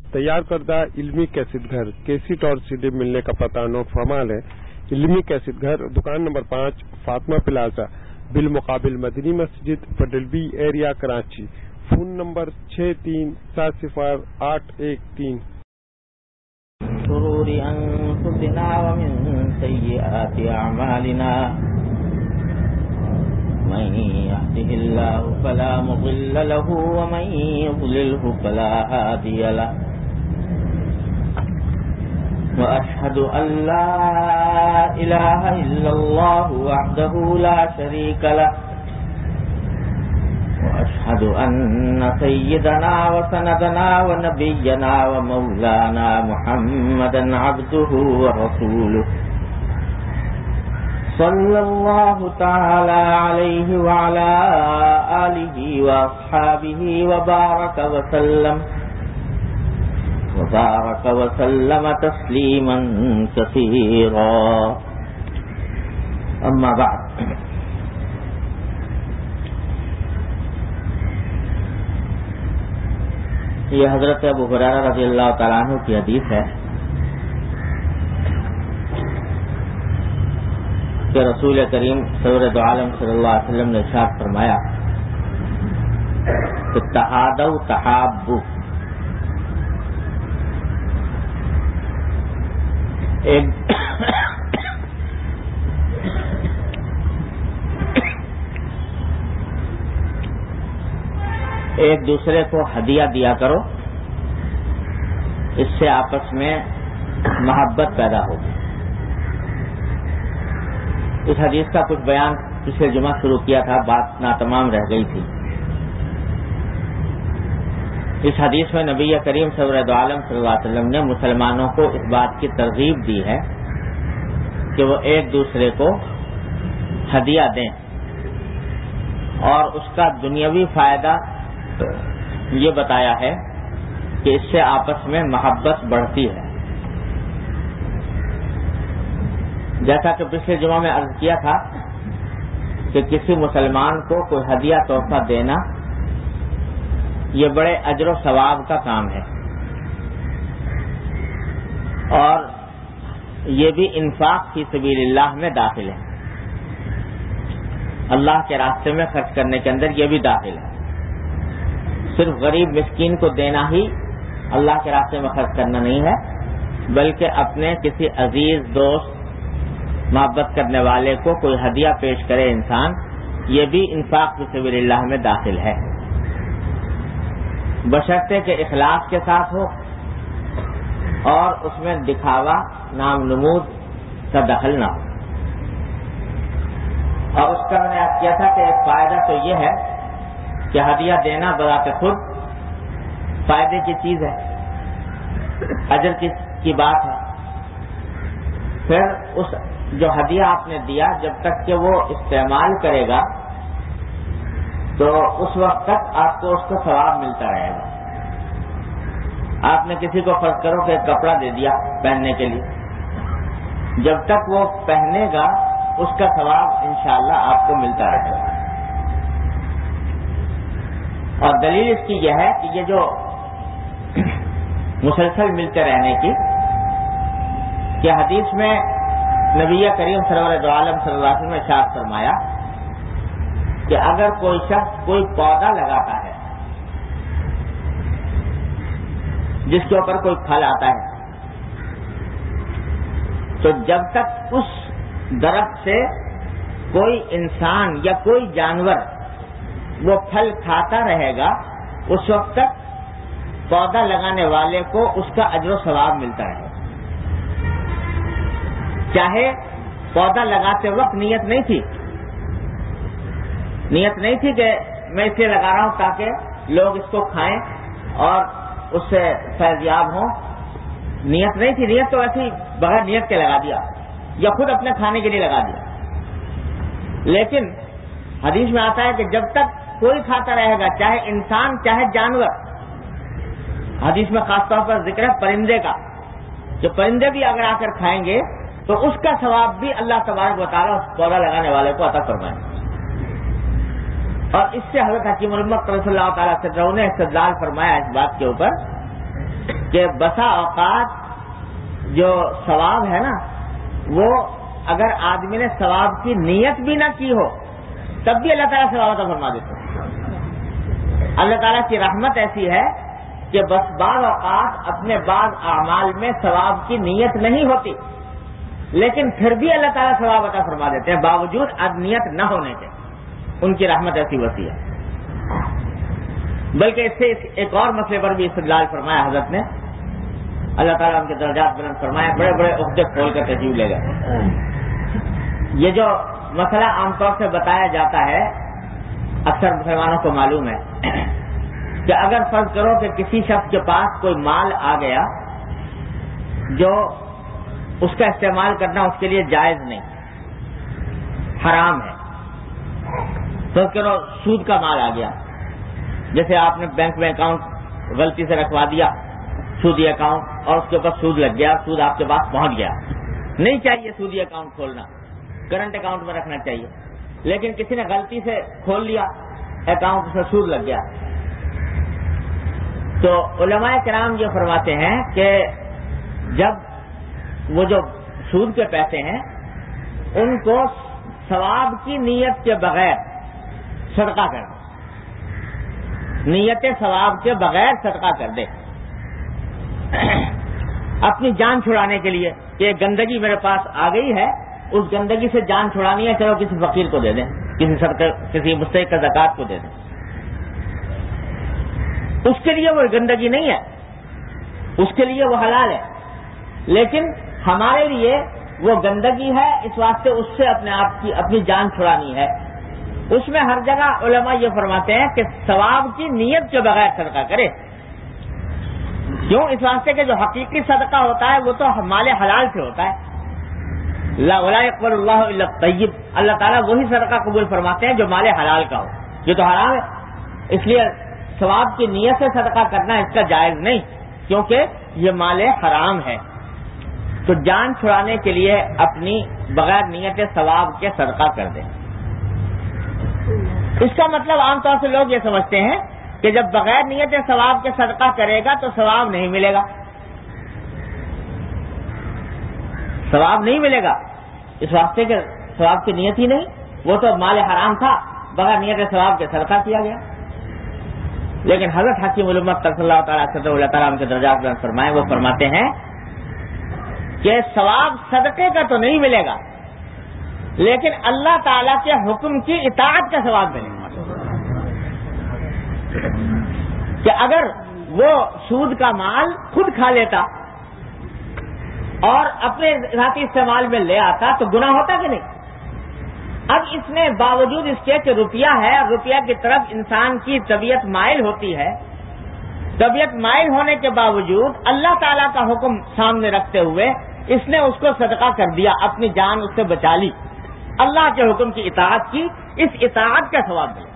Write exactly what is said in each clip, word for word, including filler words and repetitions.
تیار کردہ علمی کیسٹ گھر کیسٹ اور سیڈی ملنے کا پتہ نوٹ فرما لیں۔ علمی کیسٹ گھر، دکان نمبر پانچ، فاطمہ پلازا، بالمقابل مدنی مسجد، Patel B area, Karachi. Phone number چھ تین سات صفر آٹھ ایک تین۔ شرور انفسنا ومن سیئات اعمالنا من يهده الله فلا مضل له ومن يضلله فلا هادي له واشهد ان لا اله الا الله وحده لا شريك له واشهد ان سيدنا وسندنا ونبينا ومولانا محمدا عبده ورسوله صلى الله تعالى عليه وعلى آله وأصحابه وبارك وسلم وبارك وسلم تسليما كثيرا أما بعد یہ حضرت ابو ہریرہ رضی اللہ تعالیٰ عنہ کی حدیث ہے کہ رسول کریم سرور دو عالم صلی اللہ علیہ وسلم نے ارشاد فرمایا کہ تحادوا تحابوا، ایک ایک دوسرے کو ہدیہ دیا کرو، اس سے آپس میں محبت پیدا ہوگی۔ اس حدیث کا کچھ بیان پچھلے جمعہ شروع کیا تھا، بات ناتمام رہ گئی تھی۔ اس حدیث میں نبی کریم صلی اللہ علیہ وسلم نے مسلمانوں کو اس بات کی ترغیب دی ہے کہ وہ ایک دوسرے کو ہدیہ دیں، اور اس کا دنیاوی فائدہ یہ بتایا ہے کہ اس سے آپس میں محبت بڑھتی ہے۔ جیسا کہ پچھلے جمعہ میں عرض کیا تھا کہ کسی مسلمان کو کوئی ہدیہ تحفہ دینا یہ بڑے اجر و ثواب کا کام ہے، اور یہ بھی انفاق فی سبیل اللہ میں داخل ہے۔ اللہ کے راستے میں خرچ کرنے کے اندر یہ بھی داخل ہے۔ صرف غریب مسکین کو دینا ہی اللہ کے راستے میں خرچ کرنا نہیں ہے، بلکہ اپنے کسی عزیز دوست محبت کرنے والے کو کوئی ہدیہ پیش کرے انسان، یہ بھی انفاق فی سبیل اللہ میں داخل ہے، بشرطے کہ اخلاص کے ساتھ ہو اور اس میں دکھاوا نام نمود کا دخل نہ ہو۔ اور اس کا میں نے عرض کیا تھا کہ ایک فائدہ تو یہ ہے کہ ہدیہ دینا بذات خود فائدے کی چیز ہے، اجر کی کی بات ہے۔ پھر اس جو ہدیہ آپ نے دیا جب تک کہ وہ استعمال کرے گا تو اس وقت تک آپ کو اس کو ثواب ملتا رہے گا۔ آپ نے کسی کو فرض کرو کہ ایک کپڑا دے دیا پہننے کے لیے، جب تک وہ پہنے گا اس کا ثواب انشاءاللہ آپ کو ملتا رہے گا۔ اور دلیل اس کی یہ ہے کہ یہ جو مسلسل ملتے رہنے کی کہ حدیث میں نبی کریم صلی اللہ علیہ وسلم نے ارشاد فرمایا کہ اگر کوئی شخص کوئی پودا لگاتا ہے جس کے اوپر کوئی پھل آتا ہے، تو جب تک اس درخت سے کوئی انسان یا کوئی جانور وہ پھل کھاتا رہے گا اس وقت تک پودا لگانے والے کو اس کا اجر و ثواب ملتا رہے گا، چاہے پودا لگاتے وقت نیت نہیں تھی نیت نہیں تھی کہ میں اس لیے لگا رہا ہوں تاکہ لوگ اس کو کھائیں اور اس سے فیضیاب ہوں، نیت نہیں تھی، نیت تو ایسی بغیر نیت کے لگا دیا یا خود اپنے کھانے کے لیے لگا دیا۔ لیکن حدیث میں آتا ہے کہ جب تک کوئی کھاتا رہے گا، چاہے انسان چاہے جانور، حدیث میں خاص طور پر ذکر ہے پرندے کا، جو پرندے بھی اگر آ کر کھائیں گے تو اس کا ثواب بھی اللہ تبارک و تعالیٰ اس پودا لگانے والے کو عطا فرمائیں گے۔ اور اس سے حضرت حکیم الامت صلی اللہ تعالیٰ سے نے استدلال فرمایا اس بات کے اوپر کہ بسا اوقات جو ثواب ہے نا، وہ اگر آدمی نے ثواب کی نیت بھی نہ کی ہو تب بھی اللہ تعالیٰ ثواب عطا فرما دیتے ہیں۔ اللہ تعالیٰ کی رحمت ایسی ہے کہ بس بعض اوقات اپنے بعض اعمال میں ثواب کی نیت نہیں ہوتی، لیکن پھر بھی اللہ تعالیٰ ثواب عطا فرما دیتے ہیں باوجود نیت نہ ہونے کے۔ ان کی رحمت ایسی وسیع ہے۔ بلکہ اس سے ایک اور مسئلے پر بھی استدلال فرمایا حضرت نے، اللہ تعالیٰ ان کے درجات بلند فرمائے، بڑے بڑے عہدے کھول کر تشریف لے گئے۔ یہ جو مسئلہ عام طور سے بتایا جاتا ہے، اکثر مسلمانوں کو معلوم ہے کہ اگر فرض کرو کہ کسی شخص کے پاس کوئی مال آ گیا جو اس کا استعمال کرنا اس کے لیے جائز نہیں، حرام ہے، فرض کرو سود کا مال آ گیا، جیسے آپ نے بینک میں اکاؤنٹ غلطی سے رکھوا دیا، سودی اکاؤنٹ، اور اس کے اوپر سود لگ گیا، سود آپ کے پاس پہنچ گیا۔ نہیں چاہیے سودی اکاؤنٹ کھولنا، کرنٹ اکاؤنٹ میں رکھنا چاہیے، لیکن کسی نے غلطی سے کھول لیا اکاؤنٹ سے سود لگ گیا۔ تو علماء کرام یہ فرماتے ہیں کہ جب وہ جو سود کے پیسے ہیں ان کو ثواب کی نیت کے بغیر صدقہ کر دے، نیت ثواب کے بغیر صدقہ کر دے، اپنی جان چھڑانے کے لیے کہ ایک گندگی میرے پاس آ گئی ہے، اس گندگی سے جان چھڑانی ہے، چلو کسی فقیر کو دے دیں، کسی صدقہ، کسی مستحق کا زکوٰۃ کو دے دیں۔ اس کے لیے وہ گندگی نہیں ہے، اس کے لیے وہ حلال ہے، لیکن ہمارے لیے وہ گندگی ہے، اس واسطے اس سے اپنے آپ کی اپنی جان چھڑانی ہے۔ اس میں ہر جگہ علماء یہ فرماتے ہیں کہ ثواب کی نیت کے بغیر صدقہ کرے۔ کیوں؟ اس واسطے کہ جو حقیقی صدقہ ہوتا ہے وہ تو مال حلال سے ہوتا ہے، لا ولا يقبل اللہ الا الطیب، اللہ تعالیٰ وہی صدقہ قبول فرماتے ہیں جو مال حلال کا ہو، یہ تو حرام ہے۔ اس لیے ثواب کی نیت سے صدقہ کرنا اس کا جائز نہیں، کیونکہ یہ مال حرام ہے۔ تو جان چھڑانے کے لیے اپنی بغیر نیت ثواب کے صدقہ کر دیں۔ اس کا مطلب عام طور سے لوگ یہ سمجھتے ہیں کہ جب بغیر نیت ثواب کے صدقہ کرے گا تو ثواب نہیں ملے گا، ثواب نہیں ملے گا، اس واسطے کہ ثواب کی نیت ہی نہیں، وہ تو مال حرام تھا، بغیر نیت ثواب کے صدقہ کیا گیا۔ لیکن حضرت حکیم الامت صلی اللہ تعالیٰ صدر اللہ تعالیٰ ان کے درجات بلند فرمائے، وہ فرماتے ہیں کہ ثواب صدقے کا تو نہیں ملے گا، لیکن اللہ تعالیٰ کے حکم کی اطاعت کا ثواب ملے گا۔ کہ اگر وہ سود کا مال خود کھا لیتا اور اپنے ذاتی استعمال میں لے آتا تو گناہ ہوتا کہ نہیں؟ اب اس نے باوجود اس کے کہ روپیہ ہے، روپیہ کی طرف انسان کی طبیعت مائل ہوتی ہے، طبیعت مائل ہونے کے باوجود اللہ تعالیٰ کا حکم سامنے رکھتے ہوئے اس نے اس کو صدقہ کر دیا، اپنی جان اس سے بچا لی، اللہ کے حکم کی اطاعت کی، اس اطاعت کا ثواب ملا۔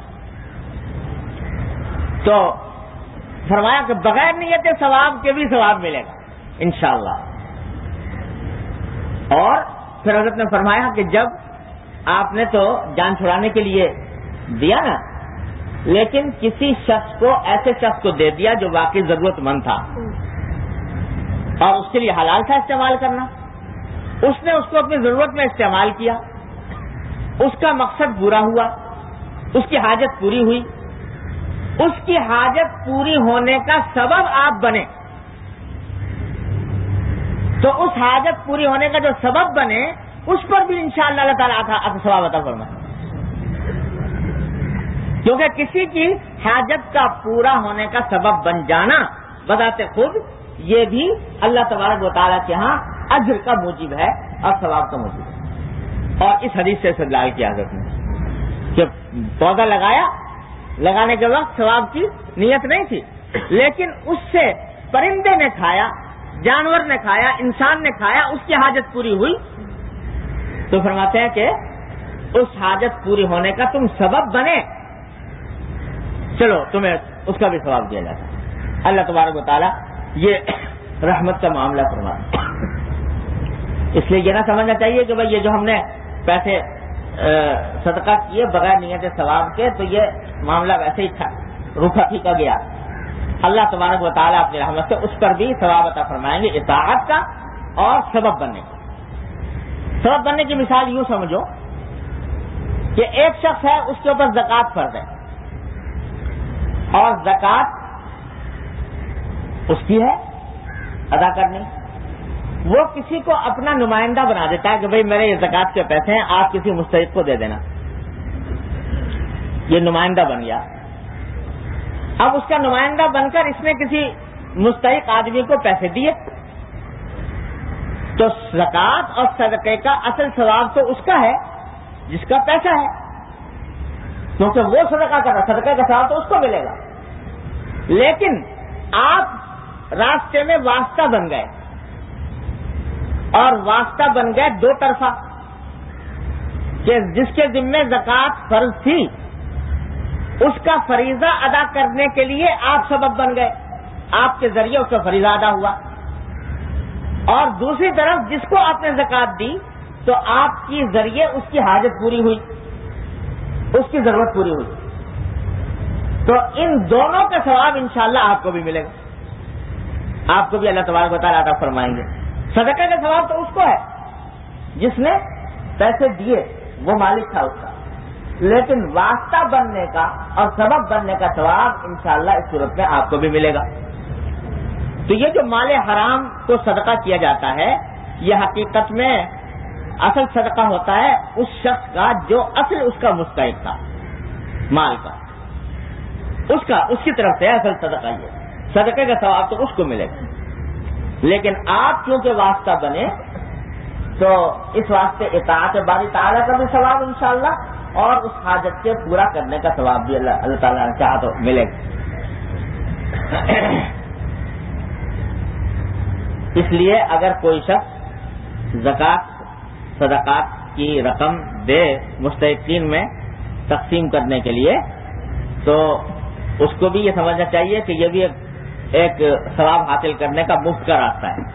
تو فرمایا کہ بغیر نیت ثواب کے بھی ثواب ملے گا انشاءاللہ۔ اور پھر حضرت نے فرمایا کہ جب آپ نے تو جان چھڑانے کے لیے دیا نا، لیکن کسی شخص کو، ایسے شخص کو دے دیا جو واقعی ضرورت مند تھا اور اس کے لیے حلال تھا استعمال کرنا، اس نے اس کو اپنی ضرورت میں استعمال کیا، اس کا مقصد پورا ہوا، اس کی حاجت پوری ہوئی، اس کی حاجت پوری ہونے کا سبب آپ بنے، تو اس حاجت پوری ہونے کا جو سبب بنے اس پر بھی انشاءاللہ اللہ تعالیٰ آپ ثواب عطا فرمائے۔ کیونکہ کسی کی حاجت کا پورا ہونے کا سبب بن جانا بذات خود یہ بھی اللہ تبارک و تعالیٰ کے ہاں اجر کا موجب ہے اور ثواب کا موجب ہے۔ اور اس حدیث سے استدلال کیا حضرت نے کہ پودا لگایا، لگانے کے وقت ثواب کی نیت نہیں تھی، لیکن اس سے پرندے نے کھایا، جانور نے کھایا، انسان نے کھایا، اس کی حاجت پوری ہوئی، تو فرماتے ہیں کہ اس حاجت پوری ہونے کا تم سبب بنے، چلو تمہیں اس کا بھی ثواب دیا جاتا ہے۔ اللہ تبارک و تعالیٰ یہ رحمت کا معاملہ فرماتا ہے۔ اس لیے یہ نہ سمجھنا چاہیے کہ بھائی یہ جو ہم نے پیسے صدقہ کیے بغیر نیت ثواب کے تو یہ معاملہ ویسے ہی تھا، روکھا پھیکا گیا، اللہ تبارک و تعالیٰ اپنی رحمت سے اس پر بھی ثواب عطا فرمائیں گے اطاعت کا اور سبب بننے کا. سبب بننے کی مثال یوں سمجھو کہ ایک شخص ہے, اس کے اوپر زکوٰۃ فرض ہے اور زکوٰۃ اس کی ہے ادا کرنی. وہ کسی کو اپنا نمائندہ بنا دیتا ہے کہ بھئی میرے یہ زکوٰۃ کے پیسے ہیں, آپ کسی مستحق کو دے دینا. یہ نمائندہ بن گیا. اب اس کا نمائندہ بن کر اس نے کسی مستحق آدمی کو پیسے دیے, تو زکوٰۃ اور صدقے کا اصل ثواب تو اس کا ہے جس کا پیسہ ہے, کیونکہ وہ صدقہ کر رہا, صدقے کا ثواب تو اس کو ملے گا. لیکن آپ راستے میں واسطہ بن گئے, اور واسطہ بن گئے دو طرفہ, کہ جس کے ذمہ زکوٰۃ فرض تھی اس کا فریضہ ادا کرنے کے لیے آپ سبب بن گئے, آپ کے ذریعے اس کا فریضہ ادا ہوا. اور دوسری طرف جس کو آپ نے زکوٰۃ دی تو آپ کی ذریعے اس کی حاجت پوری ہوئی, اس کی ضرورت پوری ہوئی. تو ان دونوں کا ثواب انشاءاللہ آپ کو بھی ملے گا, آپ کو بھی اللہ تبارک و تعالیٰ عطا فرمائیں گے. صدقہ کا ثواب تو اس کو ہے جس نے پیسے دیے, وہ مالک تھا اس کا, لیکن واسطہ بننے کا اور سبب بننے کا ثواب انشاءاللہ اس صورت میں آپ کو بھی ملے گا. تو یہ جو مال حرام کو صدقہ کیا جاتا ہے, یہ حقیقت میں اصل صدقہ ہوتا ہے اس شخص کا جو اصل اس کا مستحق تھا مال کا, اس کا اس کی طرف سے اصل صدقہ. یہ صدقے کا ثواب تو اس کو ملے گا, لیکن آپ کیونکہ واسطہ بنے تو اس واسطے اطاعت باری تعالیٰ کا بھی ثواب انشاءاللہ اور اس حاجت کے پورا کرنے کا ثواب بھی اللہ اللہ تعالیٰ نے چاہا تو ملے گا. اس لیے اگر کوئی شخص زکوٰۃ صدقات کی رقم دے مستحقین میں تقسیم کرنے کے لیے, تو اس کو بھی یہ سمجھنا چاہیے کہ یہ بھی ایک ایک ثواب حاصل کرنے کا مفت کا راستہ ہے,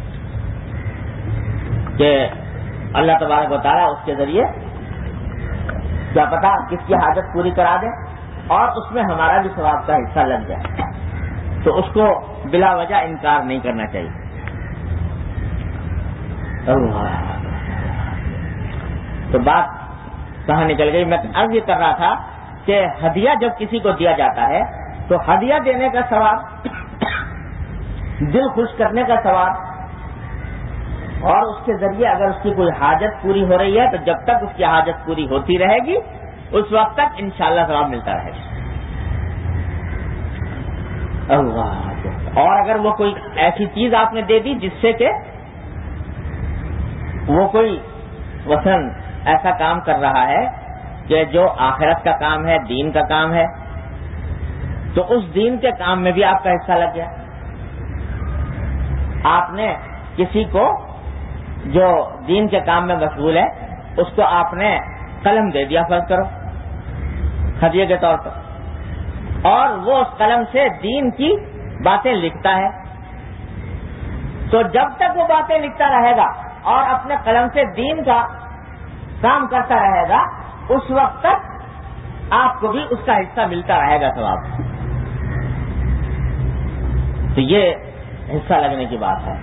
کہ اللہ تبارک و تعالیٰ اس کے ذریعے کیا پتا کس کی حاجت پوری کرا دے اور اس میں ہمارا بھی ثواب کا حصہ لگ جائے. تو اس کو بلا وجہ انکار نہیں کرنا چاہیے. تو بات کہاں نکل گئی؟ میں عرض یہ کر رہا تھا کہ ہدیہ جب کسی کو دیا جاتا ہے تو ہدیہ دینے کا ثواب, دل خوش کرنے کا ثواب, اور اس کے ذریعے اگر اس کی کوئی حاجت پوری ہو رہی ہے تو جب تک اس کی حاجت پوری ہوتی رہے گی اس وقت تک انشاءاللہ ثواب ملتا رہے گا. اللہ. اور اگر وہ کوئی ایسی چیز آپ نے دے دی جس سے کہ وہ کوئی وطن ایسا کام کر رہا ہے کہ جو آخرت کا کام ہے, دین کا کام ہے, تو اس دین کے کام میں بھی آپ کا حصہ لگ گیا. آپ نے کسی کو جو دین کے کام میں مشغول ہے اس کو آپ نے قلم دے دیا فرض کرو ہدیے کے طور پر, اور وہ اس قلم سے دین کی باتیں لکھتا ہے, تو جب تک وہ باتیں لکھتا رہے گا اور اپنے قلم سے دین کا کام کرتا رہے گا اس وقت تک آپ کو بھی اس کا حصہ ملتا رہے گا ثواب. تو یہ حصہ لگنے کی بات ہے.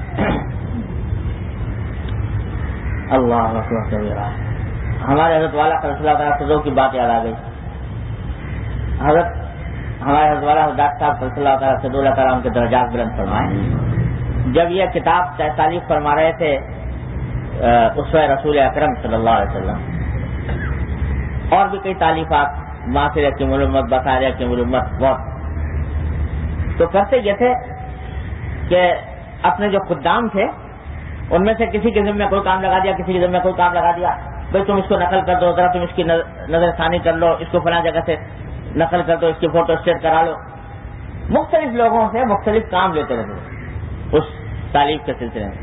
اللہ اکبر. ہمارے حضرت والا صلی اللہ علیہ وسلم کی بات یاد آ گئی. حضرت ہمارے حضرت والا ڈاکٹر صاحب صلی اللہ تعالیٰ سے اللہ تعالیٰ ان کے درجات بلند فرمائے. جب یہ کتاب تعلیف فرما رہے تھے اسوہ رسول اکرم صلی اللہ علیہ وسلم, اور بھی کئی تعلیفات, معاصرہ کی معلومات, بصائرہ کی معلومات, بہت, تو کرتے یہ تھے کہ اپنے جو خدام تھے ان میں سے کسی کے ذمہ کوئی کام لگا دیا, کسی کے ذمہ کوئی کام لگا دیا, بھائی تم اس کو نقل کر دو, ذرا تم اس کی نظر ثانی کر لو, اس کو فلاں جگہ سے نقل کر دو, اس کی فوٹو اسٹیٹ کرا لو. مختلف لوگوں سے مختلف کام لیتے رہتے اس تعلیف کے سلسلے میں.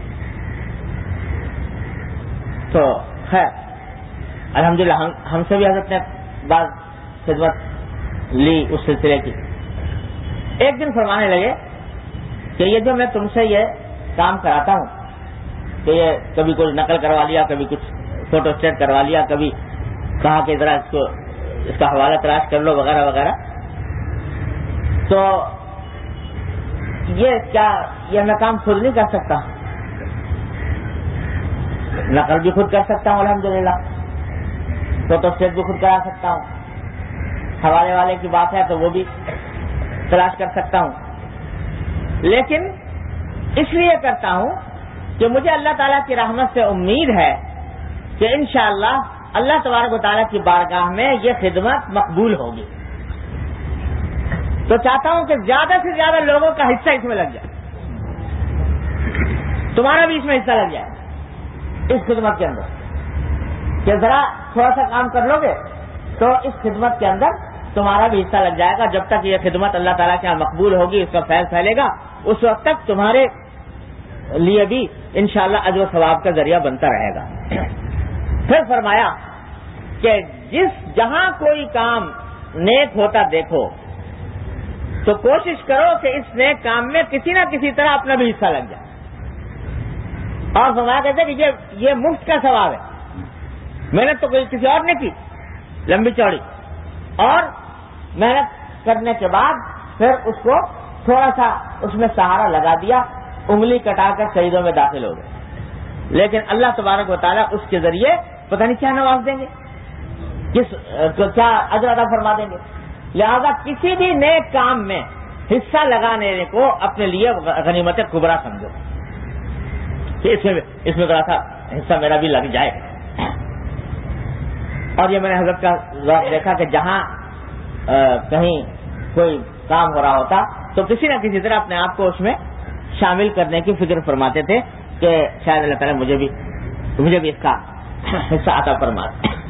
تو خیر الحمدللہ ہم, ہم سے بھی حضرت نے بعض خدمت لی اس سلسلے کی. ایک دن فرمانے لگے کہ یہ جو میں تم سے یہ کام کراتا ہوں کہ یہ کبھی کچھ نقل کروا لیا, کبھی کچھ فوٹو اسٹیٹ کروا لیا, کبھی کہا کہ ذرا اس کو اس کا حوالہ تلاش کر لو وغیرہ وغیرہ, تو یہ کیا یہ میں کام خود نہیں کر سکتا؟ نقل بھی خود کر سکتا ہوں الحمدللہ، فوٹو اسٹیٹ بھی خود کرا سکتا ہوں، حوالے والے کی بات ہے تو وہ بھی تلاش کر سکتا ہوں، لیکن اس لیے کرتا ہوں کہ مجھے اللہ تعالیٰ کی رحمت سے امید ہے کہ انشاءاللہ اللہ تبارک و تعالیٰ کی بارگاہ میں یہ خدمت مقبول ہوگی. تو چاہتا ہوں کہ زیادہ سے زیادہ لوگوں کا حصہ اس میں لگ جائے، تمہارا بھی اس میں حصہ لگ جائے اس خدمت کے اندر، کہ ذرا تھوڑا سا کام کر لو گے تو اس خدمت کے اندر تمہارا بھی حصہ لگ جائے گا. جب تک یہ خدمت اللہ تعالیٰ کے یہاں مقبول ہوگی، اس کا فیض پھیلے گا، اس وقت تک تمہارے لیے بھی انشاءاللہ اجر و ثواب کا ذریعہ بنتا رہے گا. پھر فرمایا کہ جس جہاں کوئی کام نیک ہوتا دیکھو تو کوشش کرو کہ اس نیک کام میں کسی نہ کسی طرح اپنا بھی حصہ لگ جائے. اور فرمایا کہتے ہیں کہ یہ یہ مفت کا ثواب ہے، محنت تو کوئی کسی اور نے کی لمبی چوڑی، اور محنت کرنے کے بعد پھر اس کو تھوڑا سا اس میں سہارا لگا دیا، انگلی کٹا کر سجدوں میں داخل ہو گئے، لیکن اللہ تبارک و تعالیٰ اس کے ذریعے پتہ نہیں کیا نواز دیں گے، کس کیا اجر عطا فرما دیں گے. لہذا کسی بھی نیک کام میں حصہ لگانے کو اپنے لیے غنیمت کبریٰ سمجھو کہ اس میں اس میں ذرا سا حصہ میرا بھی لگ جائے. اور یہ میں نے حضرت کا دیکھا کہ جہاں کہیں کوئی کام ہو رہا ہوتا تو کسی نہ کسی طرح اپنے آپ کو اس میں شامل کرنے کی فکر فرماتے تھے کہ شاید اللہ تعالیٰ مجھے بھی مجھے بھی اس کا حصہ عطا فرما.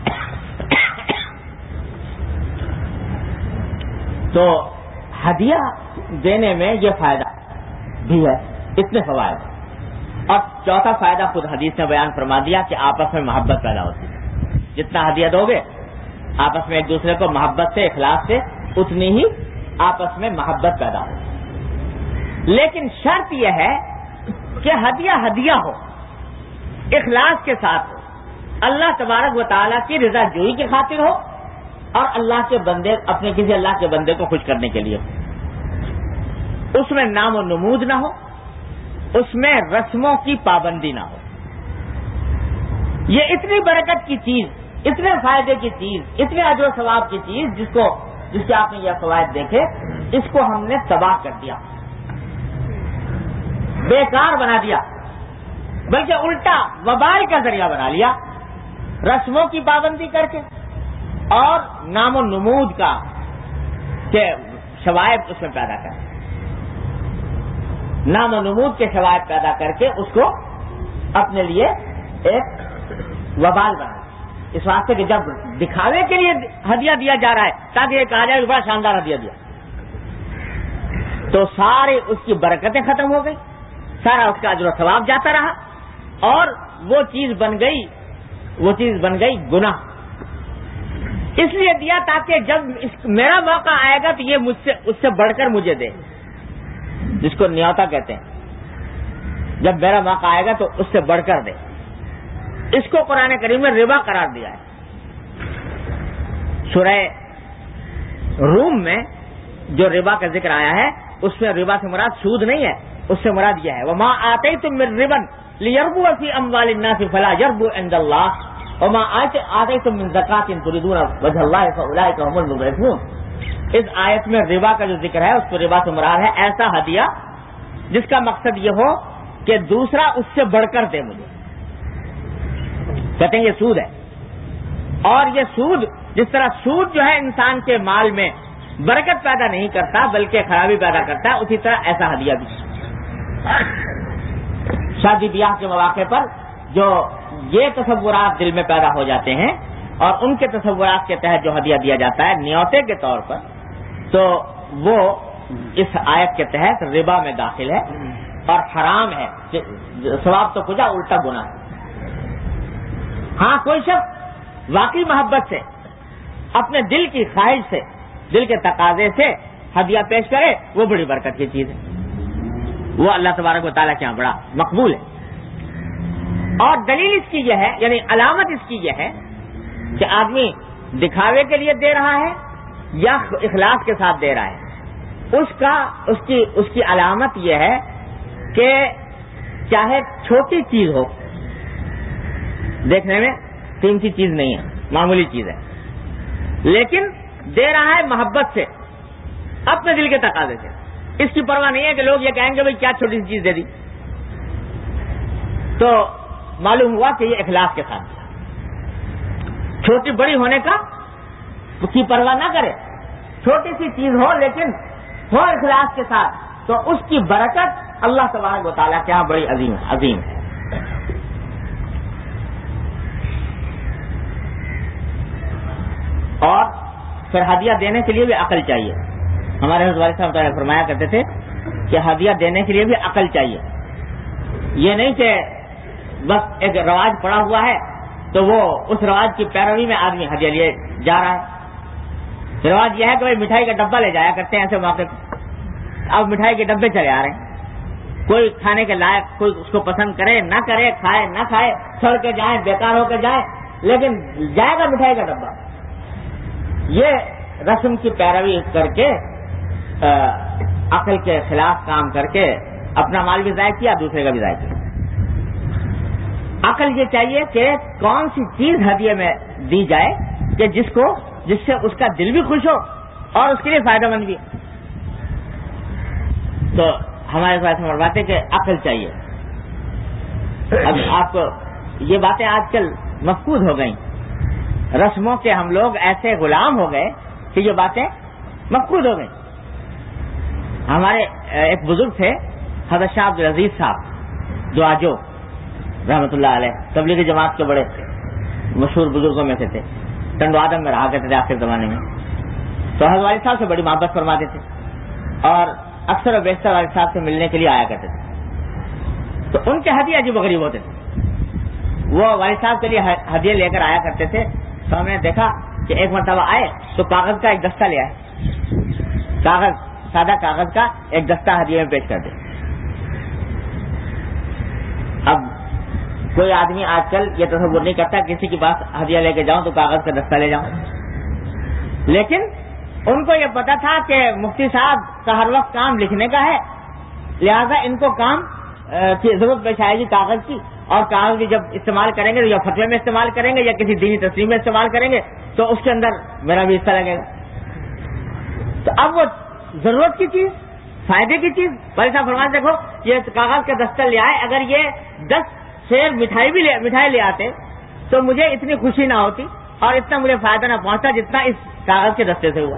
تو ہدیہ دینے میں یہ فائدہ بھی ہے، اتنے فوائد. اور چوتھا فائدہ خود حدیث نے بیان فرما دیا کہ آپس میں محبت پیدا ہوتی ہے. جتنا ہدیہ دو گے آپس میں ایک دوسرے کو محبت سے، اخلاص سے، اتنی ہی آپس میں محبت پیدا ہو. لیکن شرط یہ ہے کہ ہدیہ ہدیہ ہو، اخلاص کے ساتھ ہو، اللہ تبارک و تعالیٰ کی رضا جوئی کی خاطر ہو، اور اللہ کے بندے اپنے کسی اللہ کے بندے کو خوش کرنے کے لیے ہو. اس میں نام و نمود نہ ہو، اس میں رسموں کی پابندی نہ ہو. یہ اتنی برکت کی چیز، اتنے فائدے کی چیز، اتنے اجر و ثواب کی چیز جس کو جس کے آپ نے یہ فوائد دیکھے، اس کو ہم نے تباہ کر دیا، بیکار بنا دیا، بلکہ الٹا وبال کا ذریعہ بنا لیا، رسموں کی پابندی کر کے اور نام و نمود کا کہ شوائب اس میں پیدا کر، نام و نمود کے شوائب پیدا کر کے اس کو اپنے لیے ایک وبال بنا. اس واسطے کہ جب دکھاوے کے لیے ہدیہ دیا جا رہا ہے تاکہ یہ کہا جائے کہ بڑا شاندار ہدیہ دیا، تو سارے اس کی برکتیں ختم ہو گئی، سارا اس کا اجر و ثواب جاتا رہا، اور وہ چیز بن گئی وہ چیز بن گئی گناہ. اس لیے دیا تاکہ جب اس میرا موقع آئے گا تو یہ مجھ سے اس سے بڑھ کر مجھے دے، جس کو نیوتا کہتے ہیں. جب میرا موقع آئے گا تو اس سے بڑھ کر دے. اس کو قرآن کریم میں ربا قرار دیا ہے. سورہ روم میں جو ربا کا ذکر آیا ہے اس میں ربا سے مراد سود نہیں ہے، اس سے مراد یہ ہے وما آتیتم من ربا لیربو فی اموال الناس فلا یربو عند اللہ وما آتیتم من زکاۃ تریدون وجہ اللہ فاولئک هم المضعفون. اس آیت میں ربا کا جو ذکر ہے اس کو ربا سے مراد ہے ایسا ہدیہ جس کا مقصد یہ ہو کہ دوسرا اس سے بڑھ کر دے مجھے. کہتے ہیں یہ سود ہے. اور یہ سود، جس طرح سود جو ہے انسان کے مال میں برکت پیدا نہیں کرتا بلکہ خرابی پیدا کرتا ہے، اسی طرح ایسا ہدیہ بھی. شادی بیاہ کے مواقع پر جو یہ تصورات دل میں پیدا ہو جاتے ہیں اور ان کے تصورات کے تحت جو ہدیہ دیا جاتا ہے نیوتے کے طور پر، تو وہ اس آیت کے تحت ربا میں داخل ہے اور حرام ہے. ثواب تو کجا الٹا گناہ. ہاں کوئی شخص واقعی محبت سے، اپنے دل کی خواہش سے، دل کے تقاضے سے ہدیہ پیش کرے، وہ بڑی برکت کی چیز ہے، وہ اللہ تبارک و تعالیٰ کے یہاں بڑا مقبول ہے. اور دلیل اس کی یہ ہے، یعنی علامت اس کی یہ ہے کہ آدمی دکھاوے کے لیے دے رہا ہے یا اخلاص کے ساتھ دے رہا ہے. اس کا اس کی اس کی علامت یہ ہے کہ چاہے چھوٹی چیز ہو، دیکھنے میں قیمتی چیز نہیں ہے، معمولی چیز ہے، لیکن دے رہا ہے محبت سے، اپنے دل کے تقاضے سے، اس کی پرواہ نہیں ہے کہ لوگ یہ کہیں گے بھائی کیا چھوٹی سی چیز دے دی. تو معلوم ہوا کہ یہ اخلاص کے ساتھ چھوٹی بڑی ہونے کا کی پرواہ نہ کرے، چھوٹی سی چیز ہو لیکن ہو اخلاص کے ساتھ، تو اس کی برکت اللہ تبارک و تعالیٰ کے یہاں بڑی عظیم عظیم ہے. اور پھر ہدیہ دینے کے لیے بھی عقل چاہیے. ہمارے حضرت والد صاحب تعالیٰ فرمایا کرتے تھے کہ ہدیہ دینے کے لیے بھی عقل چاہیے. یہ نہیں کہ بس ایک رواج پڑا ہوا ہے تو وہ اس رواج کی پیروی میں آدمی ہدیہ لیے جا رہا ہے. رواج یہ ہے کہ بھائی مٹھائی کا ڈبہ لے جایا کرتے ہیں ایسے موقع پہ، اب مٹھائی کے ڈبے چلے آ رہے ہیں، کوئی کھانے کے لائق، کوئی اس کو پسند کرے نہ کرے، کھائے نہ کھائے، چھوڑ کے جائیں، بیکار ہو کے جائیں، لیکن جائے گا مٹھائی کا ڈبہ. یہ رسم کی پیروی کر کے عقل کے خلاف کام کر کے اپنا مال بھی ضائع کیا، دوسرے کا بھی ضائع کیا. عقل یہ چاہیے کہ کون سی چیز ہدیے میں دی جائے کہ جس کو جس سے اس کا دل بھی خوش ہو اور اس کے لیے فائدہ مند بھی. تو ہمارے پاس فرماتے کہ عقل چاہیے. اب آپ کو یہ باتیں آج کل مفقود ہو گئیں، رسموں کے ہم لوگ ایسے غلام ہو گئے کہ یہ باتیں مفقود ہو گئیں. ہمارے ایک بزرگ تھے حضرت شاہ عبدالعزیز صاحب جو آجو رحمۃ اللہ علیہ، تبلیغی جماعت کے بڑے مشہور بزرگوں میں سے تھے، ٹنڈو آدم میں رہا کرتے تھے آخر زمانے میں. تو حضرت والد صاحب سے بڑی محبت فرماتے تھے اور اکثر و بیشتر والد صاحب سے ملنے کے لیے آیا کرتے تھے. تو ان کے ہدیے عجیب و غریب ہوتے تھے. وہ والد صاحب کے لیے ہدیے لے کر آیا کرتے تھے. تو ہم نے دیکھا کہ ایک مرتبہ آئے تو کاغذ کا ایک دستہ لے آئے، کاغذ سادہ کاغذ کا ایک دستہ ہدیے میں پیش کر دے. اب کوئی آدمی آج کل یہ تصور نہیں کرتا کسی کے پاس ہدیہ لے کے جاؤں تو کاغذ کا دستہ لے جاؤں، لیکن ان کو یہ پتا تھا کہ مفتی صاحب کا ہر وقت کام لکھنے کا ہے، لہذا ان کو کام کی ضرورت پیش آئے گی کاغذ کی، اور کاغذ بھی جب استعمال کریں گے تو یا فتوے میں استعمال کریں گے یا کسی دینی تصریح میں استعمال کریں گے تو اس کے اندر میرا بھی حصہ لگے گا. تو اب وہ ضرورت کی چیز، فائدے کی چیز، بھائی صاحب فرمائیں دیکھو یہ کاغذ کا دستہ لے آئے، اگر یہ دس شیر مٹھائی بھی لے مٹھائی لے آتے تو مجھے اتنی خوشی نہ ہوتی اور اتنا مجھے فائدہ نہ پہنچتا جتنا اس کاغذ کے دستے سے ہوا.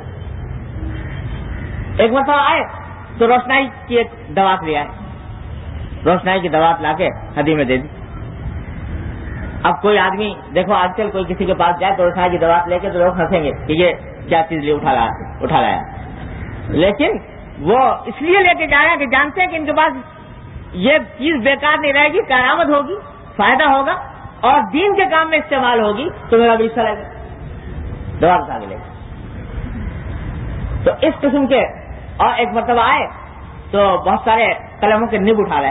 ایک مرتبہ آئے تو روشنائی کی ایک دوات لے آئے، روشنائی کی دوات لا کے ہدیے میں دے دی. اب کوئی آدمی دیکھو آج کل کوئی کسی کے پاس جائے تو روشنائی کی دوات لے کے تو لوگ ہنسیں گے کہ یہ کیا چیز لے اٹھا لایا اٹھا لایا لیکن وہ اس لیے لے کے جایا کہ جانتے ہیں کہ ان کے پاس یہ چیز بیکار نہیں رہے گی، کارآمد ہوگی، فائدہ ہوگا اور دین کے کام میں استعمال ہوگی تو میرا بھی حصہ لگے گا، دوا اٹھا کے لے گا. تو اس قسم کے. اور ایک مرتبہ آئے تو بہت سارے قلموں کے نب اٹھا لائے،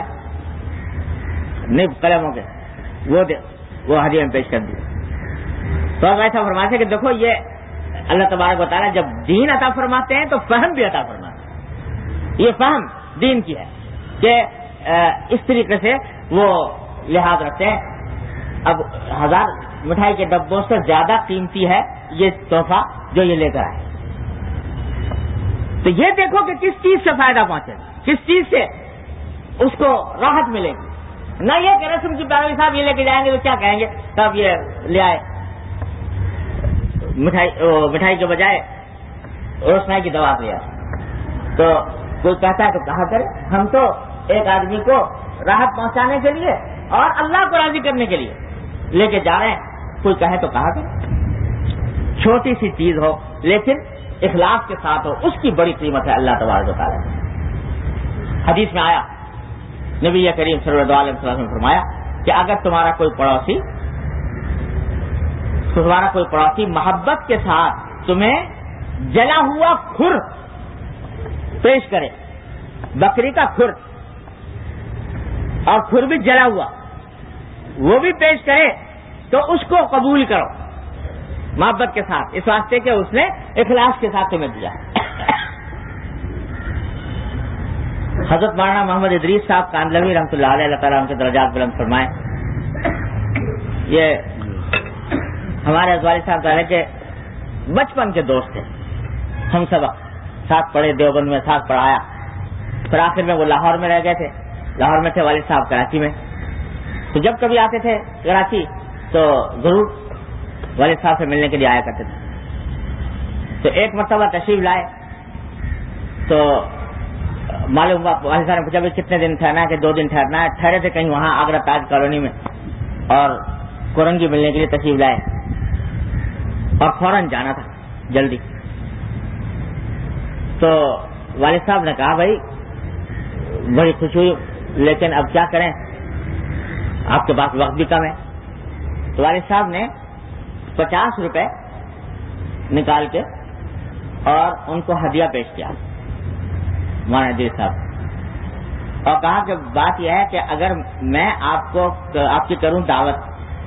نب قلموں کے وہ دے وہ ہدیے میں پیش کر دی. تو اب ایسا فرماتے کہ دیکھو یہ اللہ تبارک و تعالیٰ جب دین عطا فرماتے ہیں تو فہم بھی عطا فرماتے ہیں. یہ فہم دین کی ہے کہ اس طریقے سے وہ لحاظ رکھتے ہیں. اب ہزار مٹھائی کے ڈبوں سے زیادہ قیمتی ہے یہ تحفہ جو یہ لے کر آئے. تو یہ دیکھو کہ کس چیز سے فائدہ پہنچے گا، کس چیز سے اس کو راحت ملے گی. نہ یہ کہ رسم کی پیروی صاحب یہ لے کے جائیں گے تو کیا کہیں گے تب یہ لے آئے مٹھائی مٹھائی کے بجائے روشنائی کی دوا لے آئے. تو کوئی کہتا ہے تو کہا کرے، ہم تو ایک آدمی کو راحت پہنچانے کے لیے اور اللہ کو راضی کرنے کے لیے لے کے جا رہے ہیں. کوئی کہے تو کہا کرے، چھوٹی سی چیز ہو لیکن اخلاص کے ساتھ ہو، اس کی بڑی قیمت ہے اللہ تبارک و تعالیٰ. حدیث میں آیا نبی کریم صلی اللہ علیہ وسلم نے فرمایا کہ اگر تمہارا کوئی پڑوسی تمہارا کوئی پڑوسی محبت کے ساتھ تمہیں جلا ہوا کھر پیش کرے، بکری کا کھر، اور کھر بھی جلا ہوا وہ بھی پیش کرے تو اس کو قبول کرو محبت کے ساتھ، اس واسطے کہ اس نے اخلاص کے ساتھ تمہیں دیا. حضرت مولانا محمد ادریس صاحب کاندلوی رحمۃ اللہ علیہ، اللہ تعالیٰ ان کے درجات بلند فرمائے، یہ ہمارے ازوالی صاحب کہہ رہے کہ بچپن کے دوست تھے، ہم سبق ساتھ پڑھے، دیوبند میں ساتھ پڑھایا، پھر آخر میں وہ لاہور میں رہ گئے تھے، لاہور میں تھے والد صاحب کراچی میں، تو جب کبھی آتے تھے کراچی تو ضرور والد صاحب سے ملنے کے لیے آیا کرتے تھے۔ تو ایک مرتبہ تشریف لائے تو معلوم ہوا، والد صاحب نے پوچھا کتنے دن ٹھہرنا ہے، کہ دو دن ٹھہرنا ہے، ٹھہرے تھے کہیں وہاں آگرہ تاج کالونی میں، اور کورنگی ملنے کے لیے تشریف لائے اور فوراً جانا تھا جلدی۔ تو والد صاحب نے کہا بھائی بڑی خوشی ہوئی، لیکن اب کیا کریں، آپ کے پاس وقت بھی کم ہے۔ تو والد صاحب نے پچاس روپے نکال کے اور ان کو ہدیہ پیش کیا مولانا ادریس صاحب، اور کہا کہ بات یہ ہے کہ اگر میں آپ کو آپ کی کروں دعوت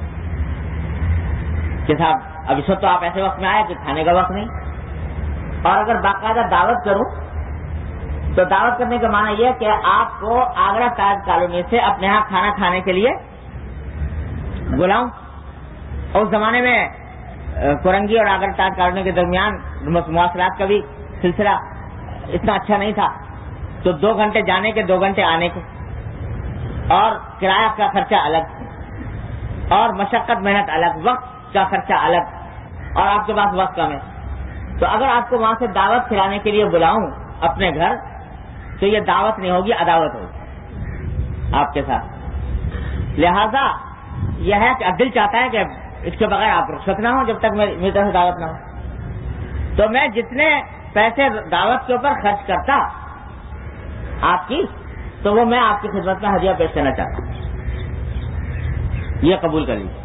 کہ صاحب ابھی سب تو آپ ایسے وقت میں آئے کہ کھانے کا وقت نہیں، اور اگر باقاعدہ دعوت کروں تو دعوت کرنے کا معنی یہ ہے کہ آپ کو آگرہ تاج کالونی سے اپنے ہاں کھانا کھانے کے لیے بلاؤں۔ اور اس زمانے میں کورنگی اور آگرہ تاج کالونی کے درمیان مواصلات کا بھی سلسلہ اتنا اچھا نہیں تھا، تو دو گھنٹے جانے کے، دو گھنٹے آنے کے، اور کرایہ کا خرچہ الگ، اور مشقت محنت الگ، وقت کا خرچہ الگ، اور آپ کے پاس وقت کم ہے۔ تو اگر آپ کو وہاں سے دعوت کھلانے کے لیے بلاؤں اپنے گھر تو یہ دعوت نہیں ہوگی، عداوت ہوگی آپ کے ساتھ۔ لہذا یہ ہے کہ اب دل چاہتا ہے کہ اس کے بغیر آپ رخصت نہ ہو جب تک میری طرف سے دعوت نہ ہو، تو میں جتنے پیسے دعوت کے اوپر خرچ کرتا آپ کی، تو وہ میں آپ کی خدمت میں ہدیہ پیش کرنا چاہتا ہوں، یہ قبول کر لیجیے۔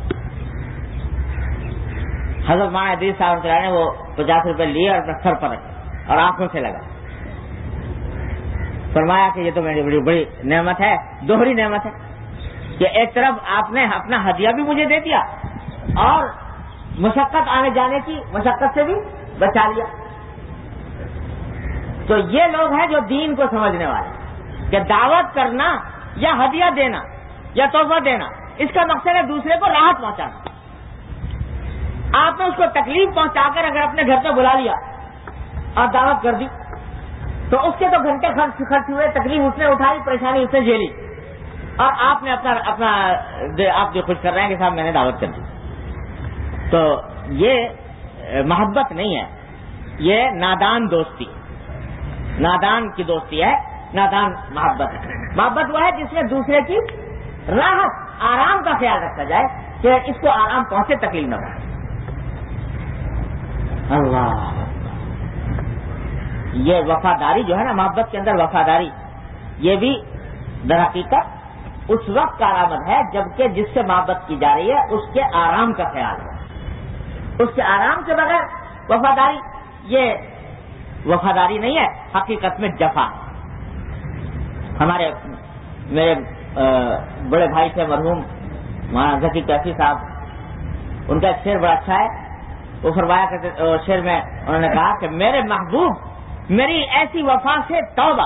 حضرت مولانا ادریس صاحب نے وہ پچاس روپے لیے اور اپنے سر پر رکھے اور آنکھوں سے لگا، فرمایا کہ یہ تو میری بڑی بڑی نعمت ہے، دوہری نعمت ہے کہ ایک طرف آپ نے اپنا ہدیہ بھی مجھے دے دیا اور مشقت آنے جانے کی مشقت سے بھی بچا لیا۔ تو یہ لوگ ہیں جو دین کو سمجھنے والے، کہ دعوت کرنا یا ہدیہ دینا یا تحفہ دینا، اس کا مقصد ہے دوسرے کو راحت پہنچانا۔ آپ نے اس کو تکلیف پہنچا کر اگر اپنے گھر پہ بلا لیا اور دعوت کر دی تو اس کے تو گھنٹے خرچ خرچ ہوئے، تکلیف اس نے اٹھائی، پریشانی اس نے جھیلی، اور آپ نے اپنا اپنا آپ جو خوش کر رہے ہیں کہ صاحب میں نے دعوت کر دی۔ تو یہ محبت نہیں ہے، یہ نادان دوستی، نادان کی دوستی ہے، نادان محبت ہے۔ محبت وہ ہے جس میں دوسرے کی راحت، آرام کا خیال رکھا جائے کہ اس کو آرام پہنچے، تکلیف نہ پہنچے۔ اللہ، یہ وفاداری جو ہے نا، محبت کے اندر وفاداری، یہ بھی در حقیقت اس وقت کا علامت ہے جبکہ جس سے محبت کی جا رہی ہے اس کے آرام کا خیال ہے، اس کے آرام کے بغیر وفاداری یہ وفاداری نہیں ہے، حقیقت میں جفا۔ ہمارے میرے بڑے بھائی تھے مرحوم مولانا ذکی کیفی صاحب، ان کا ایک شعر بڑا اچھا ہے، وہ فرمایا کرتے شعر میں انہوں نے کہا کہ میرے محبوب میری ایسی وفا سے توبہ،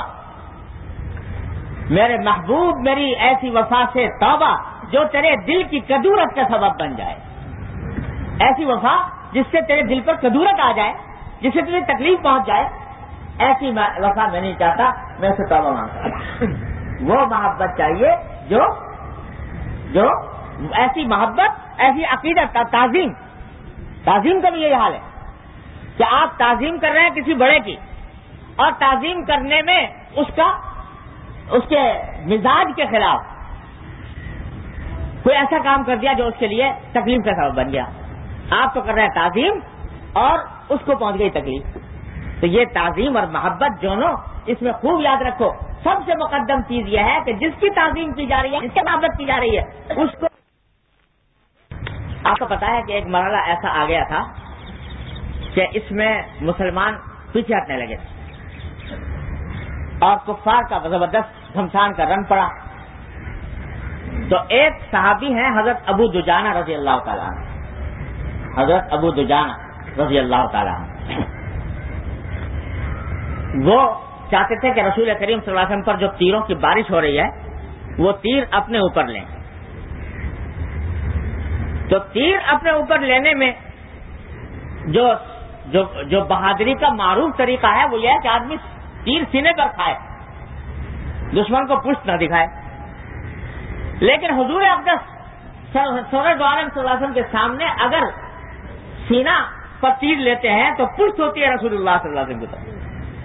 میرے محبوب میری ایسی وفا سے توبہ جو تیرے دل کی کدورت کا سبب بن جائے۔ ایسی وفا جس سے تیرے دل پر کدورت آ جائے، جس سے تجھے تکلیف پہنچ جائے، ایسی وفا میں نہیں چاہتا، میں اسے توبہ مانگتا ہوں۔ وہ محبت چاہیے جو جو ایسی محبت، ایسی عقیدت، تعظیم تعظیم کا بھی یہی حال ہے کہ آپ تعظیم کر رہے ہیں کسی بڑے کی، اور تعظیم کرنے میں اس کا اس کے مزاج کے خلاف کوئی ایسا کام کر دیا جو اس کے لیے تکلیف کا سبب بن گیا۔ آپ تو کر رہے ہیں تعظیم اور اس کو پہنچ گئی تکلیف۔ تو یہ تعظیم اور محبت دونوں، اس میں خوب یاد رکھو، سب سے مقدم چیز یہ ہے کہ جس کی تعظیم کی جا رہی ہے، جس کی محبت کی جا رہی ہے، اس کو۔ آپ کو پتا ہے کہ ایک مرحلہ ایسا آ گیا تھا کہ اس میں مسلمان پیچھے ہٹنے لگے تھے اور کفار کا زبردست گھمسان کا رن پڑا۔ تو ایک صحابی ہیں حضرت ابو دجانہ رضی اللہ تعالیٰ عنہ، حضرت ابو دجانہ رضی اللہ تعالیٰ عنہ، وہ چاہتے تھے کہ رسول کریم صلی اللہ علیہ وسلم پر جو تیروں کی بارش ہو رہی ہے وہ تیر اپنے اوپر لیں. تو تیر اپنے اوپر لینے میں جو جو جو بہادری کا معروف طریقہ ہے وہ یہ ہے کہ آدمی تیر سینے پر کھائے, دشمن کو پشت نہ دکھائے. لیکن حضور اقدس سورج عالم صلی اللہ علیہ وسلم کے سامنے اگر سینہ پر تیر لیتے ہیں تو پشت ہوتی ہے رسول اللہ صلی اللہ علیہ وسلم کی طرف.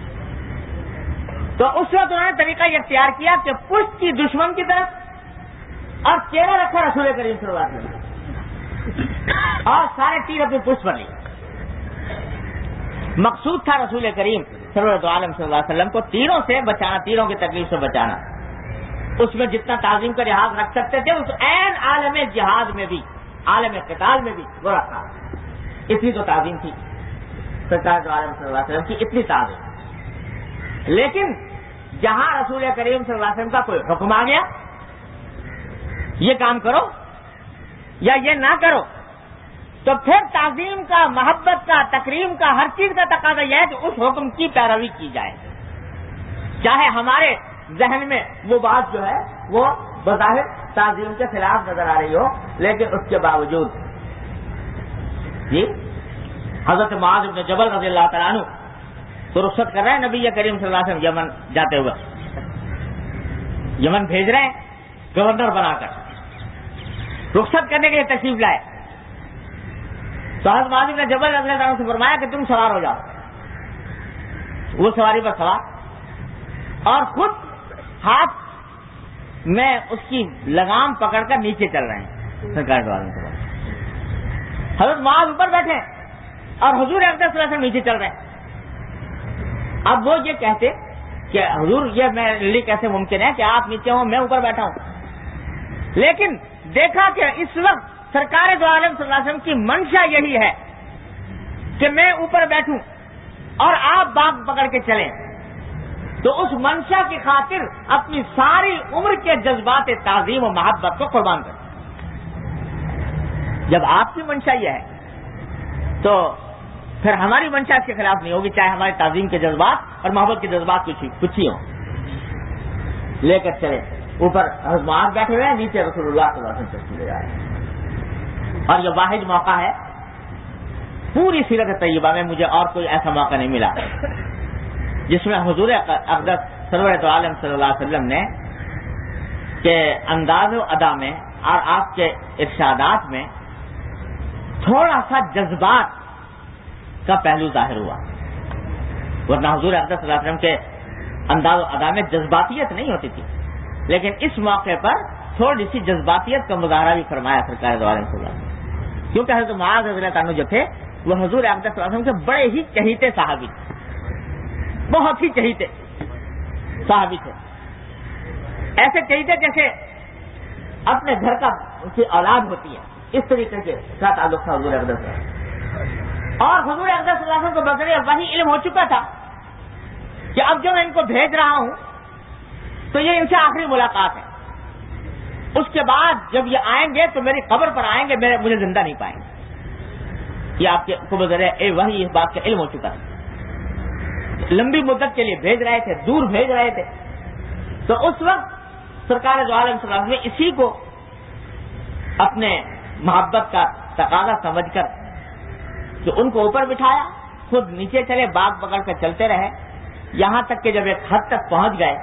تو اس وقت انہوں نے طریقہ یہ اختیار کیا کہ پشت کی دشمن کی طرف اور چہرہ رکھا رسول کریم صلی اللہ علیہ وسلم اور سارے تیر اپنی پشت پر لیے. مقصود تھا رسول کریم سرورت عالم صلی اللہ علیہ وسلم کو تیروں سے بچانا, تیروں کی تکلیف سے بچانا. اس میں جتنا تعظیم کا لحاظ رکھ سکتے تھے اس عین عالم جہاد میں بھی, عالم قتال میں بھی وہ رکھا. اتنی تو تعظیم تھی سرکار عالم صلی اللہ علیہ وسلم کی, اتنی تعظیم. لیکن جہاں رسول کریم صلی اللہ علیہ وسلم کا کوئی حکم آ گیا یہ کام کرو یا یہ نہ کرو, تو پھر تعظیم کا, محبت کا, تکریم کا, ہر چیز کا تقاضا یہ ہے کہ اس حکم کی پیروی کی جائے, چاہے ہمارے ذہن میں وہ بات جو ہے وہ بظاہر تعظیم کے خلاف نظر آ رہی ہو, لیکن اس کے باوجود. جی حضرت معاذ بن جبل رضی اللہ تعالیٰ عنہ تو رخصت کر رہے ہیں نبی کریم صلی اللہ علیہ وسلم یمن جاتے ہوئے, یمن بھیج رہے ہیں گورنر بنا کر, رخصت کرنے کے لیے تشریف لائے. تو حضرت معاذ بن جبل رضی اللہ عنہ سے فرمایا کہ تم سوار ہو جاؤ. وہ سواری پر سوار اور خود ہاتھ میں اس کی لگام پکڑ کر نیچے چل رہے ہیں سرکار دواروں سے. حضرت معاذ اوپر بیٹھے اور حضور اقدس صلی اللہ علیہ وسلم نیچے چل رہے ہیں. اب وہ یہ کہتے کہ حضور یہ میرے لیے کیسے ممکن ہے کہ آپ نیچے ہوں میں اوپر بیٹھا ہوں, لیکن دیکھا کہ اس وقت سرکار دو عالم صلی اللہ علیہ وسلم کی منشا یہی ہے کہ میں اوپر بیٹھوں اور آپ باغ پکڑ کے چلیں, تو اس منشا کی خاطر اپنی ساری عمر کے جذبات تعظیم و محبت کو قربان کریں. جب آپ کی منشا یہ ہے تو پھر ہماری منشا اس کے خلاف نہیں ہوگی, چاہے ہمارے تعظیم کے جذبات اور محبت کے جذبات کچھ کچھ ہی ہوں. لے کر چلے اوپر حضرت معاذ بیٹھے ہوئے ہیں, نیچے رسول اللہ صلی اللہ علیہ وسلم تشریف لے جا رہے ہیں. اور یہ واحد موقع ہے پوری سیرت طیبہ میں, مجھے اور کوئی ایسا موقع نہیں ملا جس میں حضور اقدس سرورت عالم صلی اللہ علیہ وسلم نے کہ انداز و ادا میں اور آپ کے ارشادات میں تھوڑا سا جذبات کا پہلو ظاہر ہوا. ورنہ حضور اقدس صلی اللہ علیہ وسلم کے انداز و ادا میں جذباتیت نہیں ہوتی تھی, لیکن اس موقع پر تھوڑی سی جذباتیت کا مظاہرہ بھی فرمایا سرکار دو عالم صلی اللہ علیہ وسلم, کیونکہ حضرت معاذ رضی اللہ عنہ جو تھے وہ حضور اقدس صلی اللہ علیہ وسلم کے بڑے ہی چہیتے صحابی تھے, بہت ہی چہیتے صحابی تھے. ایسے چہیتے جیسے اپنے گھر کا ان کی اولاد ہوتی ہے, اس طریقے کے کا تعلق تھا حضور اقدس سے. اور حضور اقدس صلی اللہ علیہ وسلم کو بذریعہ وحی علم ہو چکا تھا کہ اب جو میں ان کو بھیج رہا ہوں تو یہ ان سے آخری ملاقات ہے, اس کے بعد جب یہ آئیں گے تو میری قبر پر آئیں گے, میرے مجھے زندہ نہیں پائیں گے. یہ آپ کے کو بذریعہ وحی اس بات کا علم ہو چکا تھا. لمبی مدت کے لیے بھیج رہے تھے, دور بھیج رہے تھے, تو اس وقت سرکار دو عالم صلی اللہ علیہ وسلم نے اسی کو اپنے محبت کا تقاضا سمجھ کر کہ ان کو اوپر بٹھایا, خود نیچے چلے, باغ پکڑ کر چلتے رہے, یہاں تک کہ جب ایک حد تک پہنچ گئے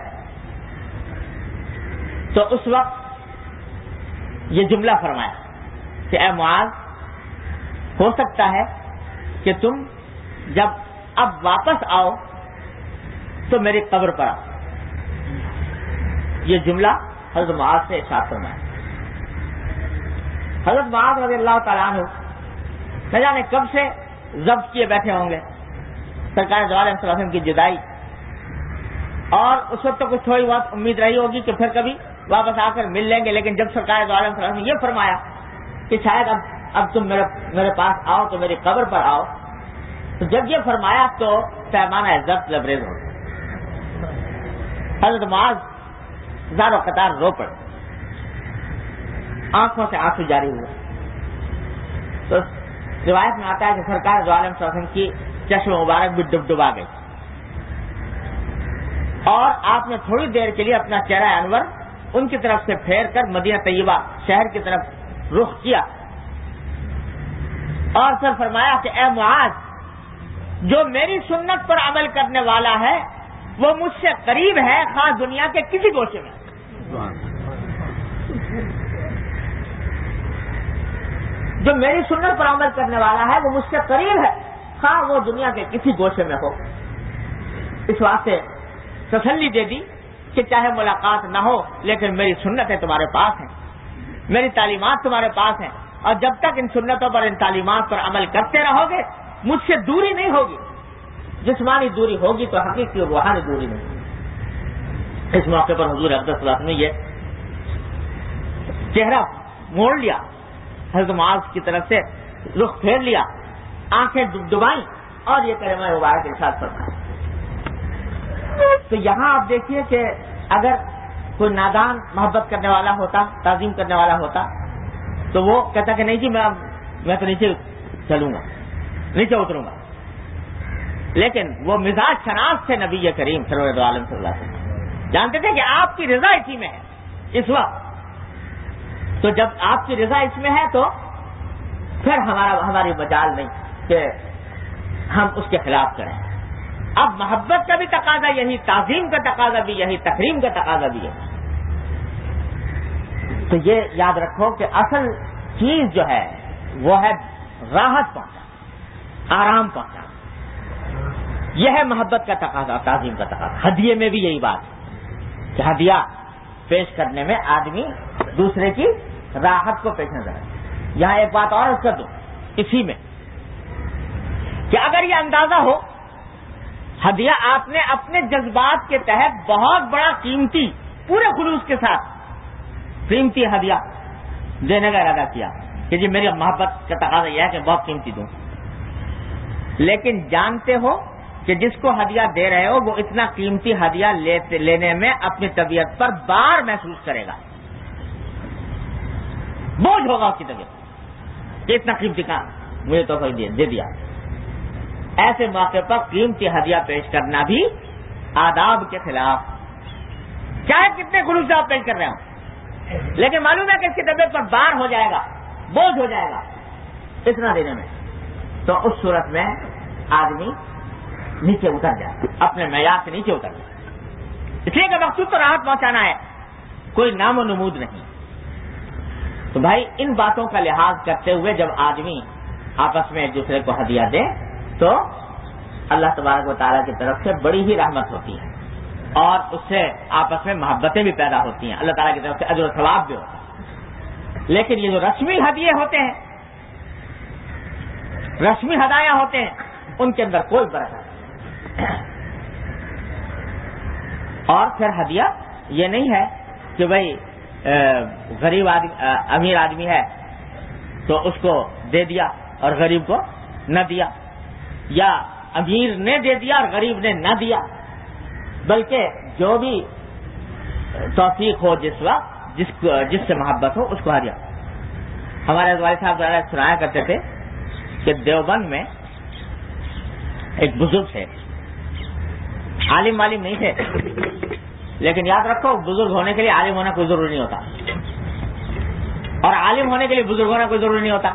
تو اس وقت یہ جملہ فرمایا کہ اے معاذ, ہو سکتا ہے کہ تم جب اب واپس آؤ تو میری قبر پر آؤ. یہ جملہ حضرت معاذ سے ارشاد فرمایا. حضرت معاذ رضی اللہ تعالیٰ عنہ نہ جانے کب سے ضبط کیے بیٹھے ہوں گے سرکار دو عالم صلی اللہ علیہ وسلم کی جدائی, اور اس وقت تو کچھ تھوڑی بہت امید رہی ہوگی کہ پھر کبھی واپس آ کر مل لیں گے. لیکن جب سرکار دو عالم صلی اللہ علیہ وسلم نے یہ فرمایا کہ شاید اب اب تم میرے میرے پاس آؤ تو میری قبر پر آؤ, تو جب یہ فرمایا تو پیمانہ ضبط لبریز ہو گیا. حضرت معاذ زار و قطار رو پڑے, آنکھوں سے آنسو جاری ہوئے. تو روایت میں آتا ہے کہ سرکار دو عالم صلی اللہ علیہ وسلم کی چشم مبارک بھی ڈب ڈبا گئی. اور آپ نے تھوڑی دیر کے لیے اپنا چہرہ انور ان کی طرف سے پھیر کر مدینہ طیبہ شہر کی طرف رخ کیا اور پھر فرمایا کہ اے معاذ، جو میری سنت پر عمل کرنے والا ہے وہ مجھ سے قریب ہے، خاص دنیا کے کسی گوشے میں۔ جو میری سنت پر عمل کرنے والا ہے وہ مجھ سے قریب ہے، خواہ وہ دنیا کے کسی گوشے میں ہو۔ اس واسطے تسلی دے دی کہ چاہے ملاقات نہ ہو لیکن میری سنتیں تمہارے پاس ہیں، میری تعلیمات تمہارے پاس ہیں، اور جب تک ان سنتوں پر، ان تعلیمات پر عمل کرتے رہو گے مجھ سے دوری نہیں ہوگی۔ جسمانی دوری ہوگی تو حقیقی اور روحانی دوری نہیں۔ اس موقع پر حضور اقدس صلی اللہ علیہ وسلم نے یہ چہرہ موڑ لیا، حضرت معاذ کی طرف سے رخ پھیر لیا، آنکھیں ڈبائیں اور یہ کلمہ مبارک ارشاد فرمایا۔ تو یہاں آپ دیکھیے کہ اگر کوئی نادان محبت کرنے والا ہوتا، تعظیم کرنے والا ہوتا تو وہ کہتا کہ نہیں جی میں میں تو نیچے چلوں گا، نیچے اتروں گا، لیکن وہ مزاج شناس تھے نبی کریم سرور دو عالم صلی اللہ علیہ وسلم، جانتے تھے کہ آپ کی رضا اسی میں ہے اس وقت، تو جب آپ کی رضا اس میں ہے تو پھر ہمارا ہماری مجال نہیں کہ ہم اس کے خلاف کریں۔ اب محبت کا بھی تقاضا یہی، تعظیم کا تقاضا بھی یہی، تکریم کا تقاضا بھی یہی۔ تو یہ یاد رکھو کہ اصل چیز جو ہے وہ ہے راحت پہنچانا، آرام پہنچانا، یہ ہے محبت کا تقاضا، تعظیم کا تقاضا۔ ہدیے میں بھی یہی بات ہے کہ ہدیہ پیش کرنے میں آدمی دوسرے کی راحت کو پیش نظر رکھے۔ یہاں ایک بات اور کر دوں اسی میں کہ اگر یہ اندازہ ہو ہدیہ آپ نے اپنے جذبات کے تحت بہت بڑا قیمتی، پورے خلوص کے ساتھ قیمتی ہدیہ دینے کا ارادہ کیا کہ جی میری محبت کا تقاضا یہ ہے کہ بہت قیمتی دوں، لیکن جانتے ہو کہ جس کو ہدیہ دے رہے ہو وہ اتنا قیمتی ہدیہ لینے میں اپنی طبیعت پر بار محسوس کرے گا، بوجھ ہوگا اس کی طبیعت کہ اتنا قیمتی کام مجھے تحفہ دے دیا۔ ایسے موقع پر قیمتی ہدیہ پیش کرنا بھی آداب کے خلاف، چاہے کتنے خلوص سے آپ پیش کر رہے ہوں، لیکن معلوم ہے کہ اس کی طبیعت پر بار ہو جائے گا، بوجھ ہو جائے گا اتنا دینے میں، تو اس صورت میں آدمی نیچے اتر جائے، اپنے معیار سے نیچے اتر جائے، اس لیے کہ مقصود تو راحت پہنچانا ہے، کوئی نام و نمود نہیں۔ تو بھائی ان باتوں کا لحاظ کرتے ہوئے جب آدمی آپس میں ایک دوسرے کو ہدیہ دے تو اللہ تبارک و تعالیٰ کی طرف سے بڑی ہی رحمت ہوتی ہے اور اس سے آپس میں محبتیں بھی پیدا ہوتی ہیں، اللہ تعالیٰ کی طرف سے اجر و ثواب بھی ہوتا ہے۔ لیکن یہ جو رسمی ہدیے ہوتے ہیں، رسمی ہدایاں ہوتے ہیں، ان کے اندر کوئی برکت نہیں۔ اور پھر ہدیہ یہ نہیں ہے کہ بھائی غریب آدمی امیر آدمی ہے تو اس کو دے دیا اور غریب کو نہ دیا، یا امیر نے دے دیا اور غریب نے نہ دیا، بلکہ جو بھی توفیق ہو، جس وقت جس جس سے محبت ہو اس کو ہدیہ۔ ہمارے والد صاحب ذرا سنایا کرتے تھے کہ دیوبند میں ایک بزرگ تھے، عالم عالم نہیں تھے، لیکن یاد رکھو بزرگ ہونے کے لیے عالم ہونا کوئی ضروری نہیں ہوتا، اور عالم ہونے کے لیے بزرگ ہونا کوئی ضروری نہیں ہوتا،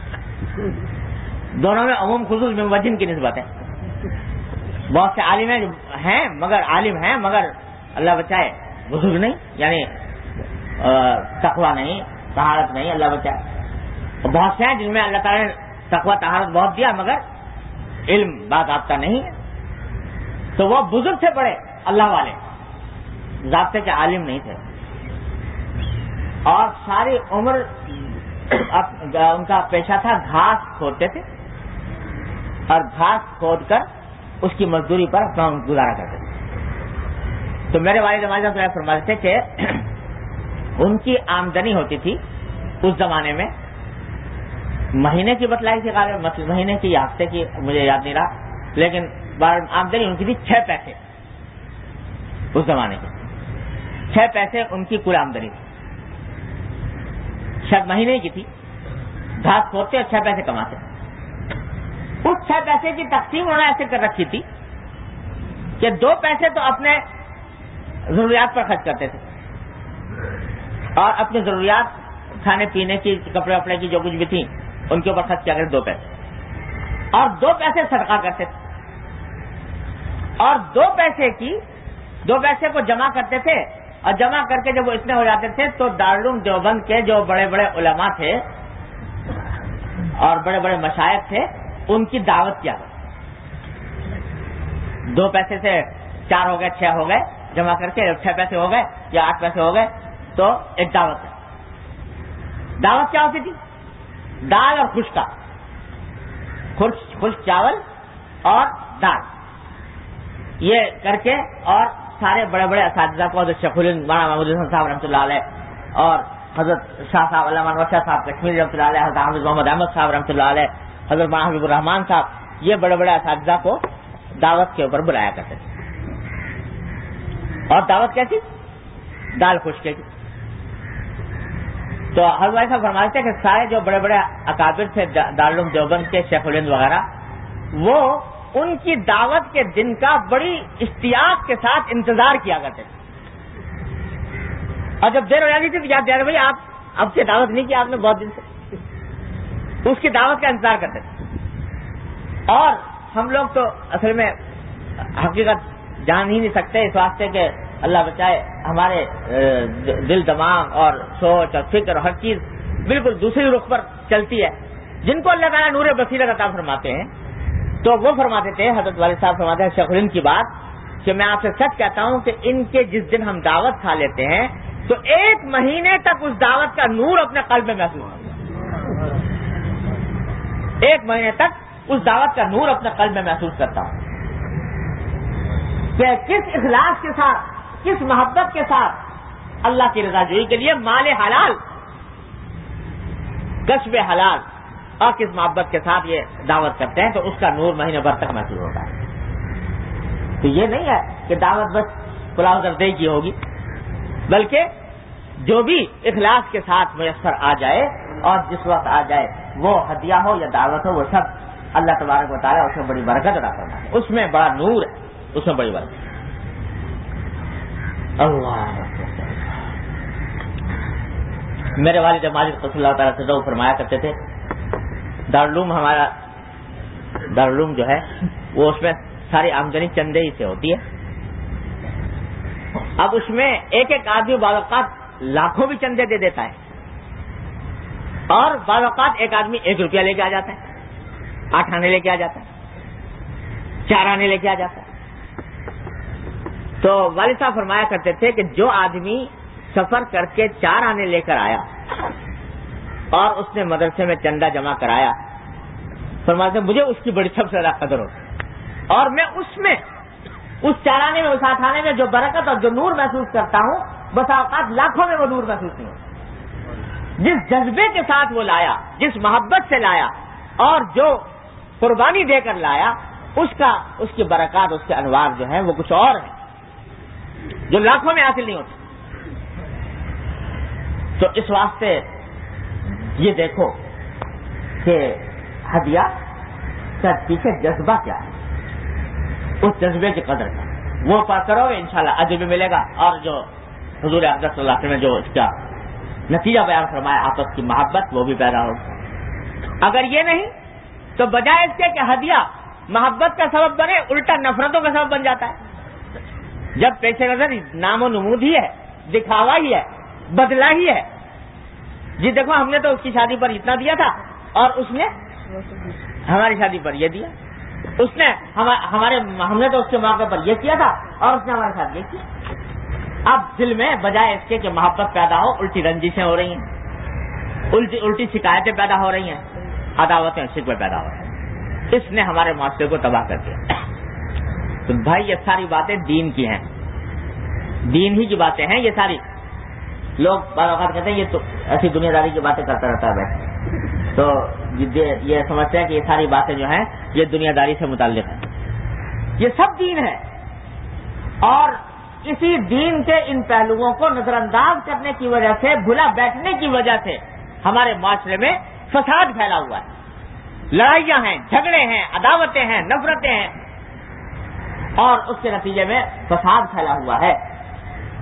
دونوں میں عموم خصوص میں وجن کی نسبت ہے۔ بہت سے عالم ہیں مگر عالم ہیں مگر اللہ بچائے بزرگ نہیں، یعنی تقویٰ نہیں، طہارت نہیں، اللہ بچائے۔ اور بہت سے ہیں جن میں اللہ تعالیٰ نے تقویٰ طہارت بہت دیا مگر علم بات آپ نہیں ہے، تو وہ بزرگ سے بڑے اللہ والے، ضابطے کے عالم نہیں تھے، اور ساری عمر ان کا پیشہ تھا گھاس کھودتے تھے، اور گھاس کھود کر اس کی مزدوری پر اپنا گزارا کرتے تھے۔ تو میرے والد والدہ صاحب فرماتے تھے کہ ان کی آمدنی ہوتی تھی اس زمانے میں، مہینے کی بتلائی تھی غالب، مہینے کی یا ہفتے کی مجھے یاد نہیں رہا، لیکن آمدنی ان کی تھی چھ پیسے، اس زمانے کی چھ پیسے ان کی کل آمدنی تھی، شاید مہینے کی تھی، گھاس کھودتے اور چھ پیسے کماتے۔ اس چھ پیسے کی تقسیم انہوں نے ایسے کر رکھی تھی کہ دو پیسے تو اپنے ضروریات پر خرچ کرتے تھے اور اپنی ضروریات کھانے پینے کی, کپڑے وپڑے کی جو کچھ بھی تھی ان کے اوپر خرچ کیا کرتے دو پیسے, اور دو پیسے صدقہ کرتے تھے, اور دو پیسے کی دو پیسے کو جمع کرتے تھے, اور جمع کر کے جب وہ اتنے ہو جاتے تھے تو دارالعلوم دیوبند کے جو بڑے بڑے علماء تھے اور بڑے بڑے مشائخ تھے ان کی دعوت کیا کرتے. دو پیسے سے چار ہو گئے, چھ ہو گئے, جمع کر کے چھ پیسے ہو گئے یا آٹھ پیسے ہو گئے تو ایک دعوت ہے. دعوت کیا ہوتی تھی؟ دال اور خشک کا, خشک چاول اور دال, یہ کر کے, اور سارے بڑے بڑے اساتذہ کو, حضرت شیخ الہند مولانا محمود حسن صاحب رحمۃ اللہ علیہ اور حضرت شاہ صاحب علامہ انور شاہ صاحب کشمیری رحمۃ اللہ علیہ, حضرت حافظ محمد احمد صاحب رحمۃ اللہ علیہ, حضرت مولانا حبیب الرحمان صاحب, یہ بڑے بڑے اساتذہ کو دعوت کے اوپر بلایا کرتے تھے. اور دعوت کیسی؟ دال خشک کی. تو حضرت صاحب فرماتے ہیں کہ سارے جو بڑے بڑے اکابر تھے دارالعلوم دیوبند کے, شیخ الہند وغیرہ, وہ ان کی دعوت کے دن کا بڑی اشتیاق کے ساتھ انتظار کیا کرتے تھے. اور جب دیر ہو جاتی تھی تو یاد دیا بھائی آپ اب سے دعوت نہیں کی آپ نے بہت دن سے, اس کی دعوت کا انتظار کرتے تھے. اور ہم لوگ تو اصل میں حقیقت جان ہی نہیں سکتے, اس واسطے کہ اللہ بچائے ہمارے دل دماغ اور سوچ اور فکر اور ہر چیز بالکل دوسری رخ پر چلتی ہے. جن کو اللہ تعالیٰ نور بصیرت عطا فرماتے ہیں تو وہ فرماتے تھے, حضرت والد صاحب فرماتے ہیں شیخ الہند کی بات, کہ میں آپ سے سچ کہتا ہوں کہ ان کے جس دن ہم دعوت کھا لیتے ہیں تو ایک مہینے تک اس دعوت کا نور اپنے قلب میں محسوس ہوتا ہے. ایک مہینے تک اس دعوت کا نور اپنے قلب میں محسوس کرتا ہوں کہ کس اخلاص کے ساتھ, کس محبت کے ساتھ اللہ کی رضا جوئی کے لیے مال حلال, کسب حلال, اور کس محبت کے ساتھ یہ دعوت کرتے ہیں, تو اس کا نور مہینے بھر تک محسوس ہوتا ہے. تو یہ نہیں ہے کہ دعوت بس پلاؤ دردے کی ہوگی, بلکہ جو بھی اخلاص کے ساتھ میسر آ جائے اور جس وقت آ جائے, وہ ہدیہ ہو یا دعوت ہو, وہ سب اللہ تبارک و تعالیٰ اس میں بڑی برکت عطا فرماتا ہے, اس میں بڑا نور ہے, اس میں بڑی برکت. اللہ میرے والد ماجد رسول اللہ تعالیٰ سے فرمایا کرتے تھے, دارالعلوم ہمارا دارالعلوم جو ہے وہ اس میں ساری آمدنی چندے ہی سے ہوتی ہے. اب اس میں ایک ایک آدمی بعض اوقات لاکھوں بھی چندے دے دیتا ہے, اور بعض اوقات ایک آدمی ایک روپیہ لے کے آ جاتا ہے, آٹھ آنے لے کے آ جاتا ہے, چار آنے لے کے آ جاتا ہے. تو والد صاحب فرمایا کرتے تھے کہ جو آدمی سفر کر کے چار آنے لے کر آیا اور اس نے مدرسے میں چندہ جمع کرایا, فرماتے ہیں مجھے اس کی بڑی سب سے زیادہ قدر ہوتی, اور میں اس میں اس چار آنے میں, اس آٹھ آنے میں جو برکت اور جو نور محسوس کرتا ہوں, بس اوقات لاکھوں میں وہ نور محسوس نہیں ہوتا. جس جذبے کے ساتھ وہ لایا, جس محبت سے لایا, اور جو قربانی دے کر لایا, اس کا اس کی برکات, اس کے انوار جو ہیں وہ کچھ اور ہیں جو لاکھوں میں حاصل نہیں ہوتے. تو اس واسطے یہ دیکھو کہ ہدیہ کا پیچھے جذبہ کیا ہے, اس جذبے کی قدر کا وہ پا کرو گے انشاءاللہ اجر بھی ملے گا, اور جو حضور اقدس صلی اللہ علیہ وسلم نے جو اس کا نتیجہ بیان فرمایا آپس کی محبت, وہ بھی پیدا ہوگی. اگر یہ نہیں تو بجائے اس کے کہ ہدیہ محبت کا سبب بنے, الٹا نفرتوں کا سبب بن جاتا ہے. جب پیش نظر نام و نمود ہی ہے, دکھاوا ہی ہے, بدلہ ہی ہے. جی دیکھو ہم نے تو اس کی شادی پر اتنا دیا تھا اور اس نے ہماری شادی پر یہ دیا, اس نے ہمارے ہم نے تو اس کے موقع پر یہ کیا تھا اور اس نے ہمارے ساتھ یہ کیا. اب دل میں بجائے اس کے کہ محبت پیدا ہو, الٹی رنجشیں ہو رہی ہیں, الٹی الٹی شکایتیں پیدا ہو رہی ہیں, عداوتیں شکوے پیدا ہو رہے ہیں. اس نے ہمارے معاشرے کو تباہ کر دیا. تو بھائی یہ ساری باتیں دین کی ہیں, دین ہی کی باتیں ہیں یہ ساری. لوگ بعض اوقات کہتے ہیں یہ تو ایسی دنیا داری کی باتیں کرتا رہتا ہے بیٹھ, تو یہ سمجھتے ہیں کہ یہ ساری باتیں جو ہیں یہ دنیا داری سے متعلق ہیں. یہ سب دین ہے, اور اسی دین کے ان پہلوؤں کو نظر انداز کرنے کی وجہ سے, بھلا بیٹھنے کی وجہ سے ہمارے معاشرے میں فساد پھیلا ہوا ہے. لڑائیاں ہیں, جھگڑے ہیں, عداوتیں ہیں, نفرتیں ہیں, اور اس کے نتیجے میں فساد پھیلا ہوا ہے.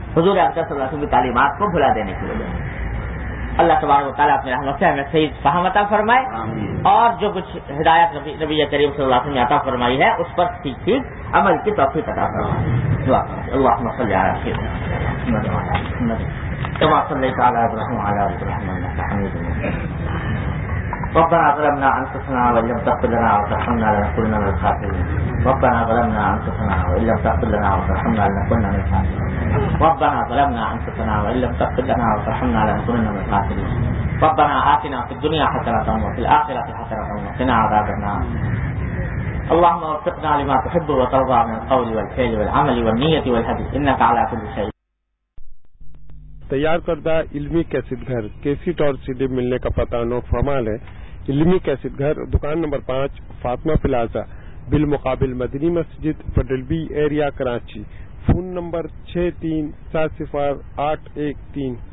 حضور اکرم صلی اللہ علیہ وسلم کی تعلیمات کو بھلا دینے کی وجہ سے۔ اللہ تبارک و تعالیٰ اپنے رحمت سے ہمیں صحیح فہم عطا فرمائے اور جو کچھ ہدایت نبی نبی کریم صلی اللہ علیہ وسلم نے عطا فرمائی ہے اس پر ٹھیک ٹھیک عمل کی توفیق عطا فرمائے۔ دعا کریں اللہم صلی علی سیدنا محمد كما صليت على ابراهيم وعلى ال ابراهيم انك حميد مجيد۔ ربنا ظلمنا انفسنا وان لم تغفر لنا وترحمنا لنكونن من الخاسرين۔ ربنا ظلمنا انفسنا وان لم تغفر لنا وترحمنا لنكونن من الخاسرين۔ ربنا ظلمنا انفسنا وان لم تغفر لنا وترحمنا لنكونن من الخاسرين۔ ربنا آتنا في الدنيا حسنة وفي الآخرة حسنة وقنا عذاب النار۔ اللهم وفقنا لما تحب وترضى من القول والفعل والعمل والنية والهدي انك على كل شيء۔ تیار کردہ علمی کیسٹ گھر کیسٹ اور سی ڈی ملنے کا پتہ نوٹ فرمال ہے۔ علمی کیسٹ گھر دکان نمبر پانچ فاطمہ پلازا بالمقابل مدنی مسجد Patel B area Karachi. Phone number چھ تین سات صفر آٹھ ایک تین